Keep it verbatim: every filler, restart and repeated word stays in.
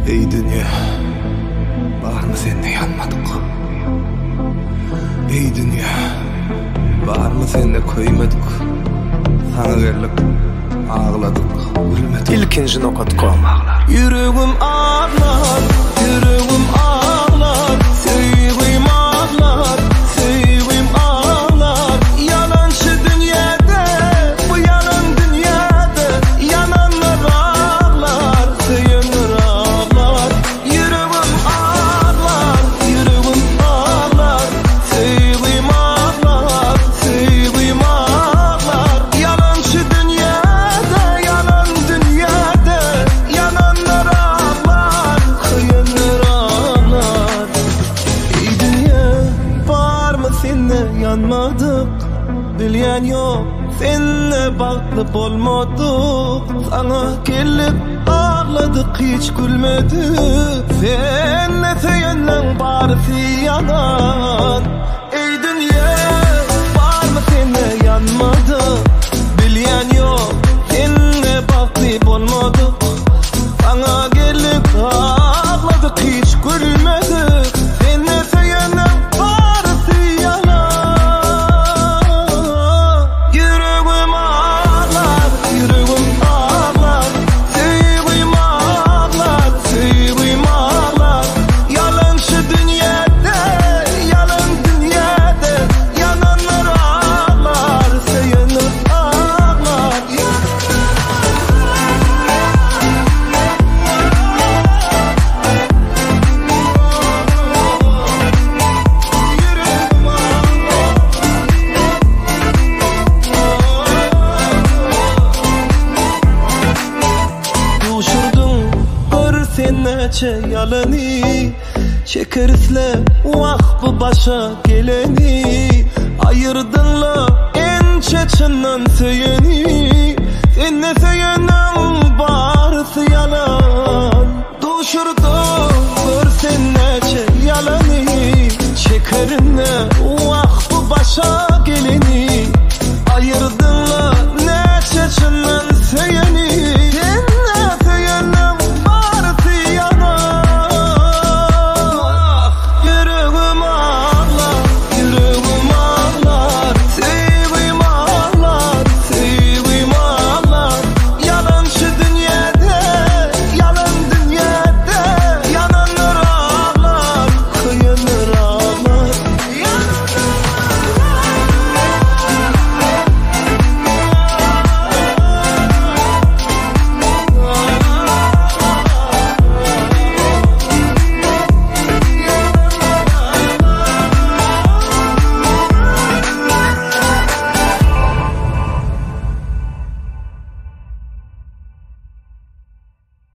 Ey dünya, var mı sende yanmadık? Ey dünya, var mı sende koymadık? Sana gelip ağladık, gülmedik. İlkinci nokta.com. Yüreğim ağlar, yüreğim ağlar, sevgilim ağlar, sevgilim ağlar. Yalancı dünyada, bu yalan dünyada, yananlar ağlar, sevenler ağlar. Yüreğim ağlar, yüreğim ağlar, sevgilim ağlar, sevgilim ağlar. Yalancı dünyada, yalan dünyada, yananlar ağlar, sevenler ağlar. Ey dünya, var mı seninle yanmadık? Bilyen yok, seninle bağlı olmadık. Sana gelip ağladık, hiç gülmedik. Seninle seyenle barisi yanan. Ey dünya, var mı seninle yanmadık? Bilyen yok, seninle bağlı olmadık. Sana gelip ağladık, hiç gülmedik. Seninle seyenle barisi yanan. Yüreğim ağlar, yüreğim ağlar, sevgilim ağlar, sevgilim ağlar. Yalancı dünyada, yalan dünyada, yananlar ağlar, sevenler ağlar. Düşürdün bir seneçe yalanı, çekerisle vah bu başa geleni. Ayırdın la en çeçinden seyeni, seninle seyenen barısı yalan. Düşürdün bir seneçe yalanı, çekerinle vah bu başa geleni.